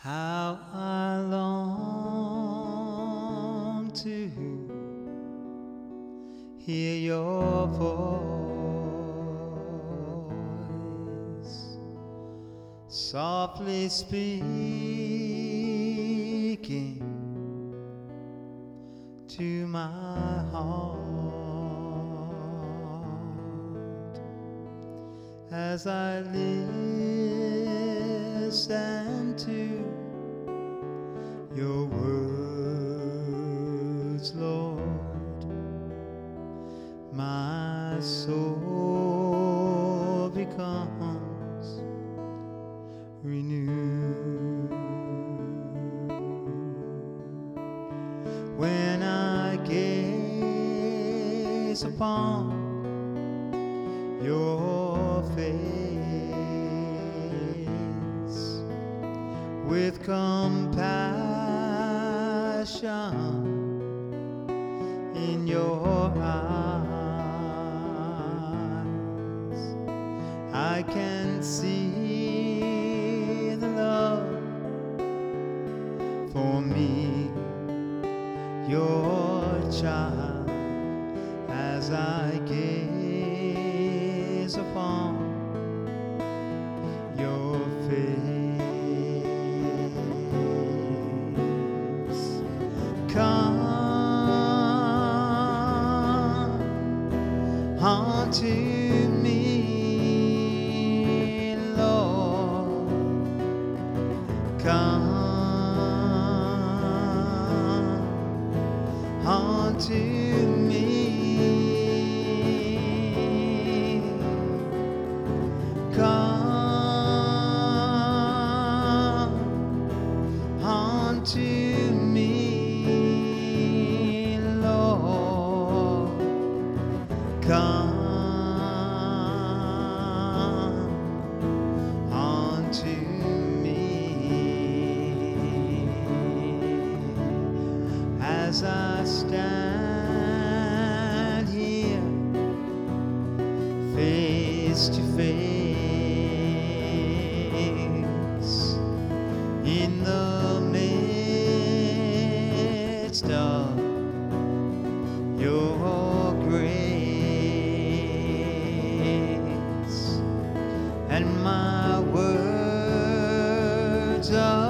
How I long to hear your voice softly speaking to my heart as I listen to your words, Lord. My soul becomes renewed when I gaze upon your face with compassion in your eyes. I can see the love for me, your child, as I gaze upon your face. Come unto me, Lord. Come unto me. Come unto me, Lord. Come unto me as I stand here face to face in the midst of your grace, and my words are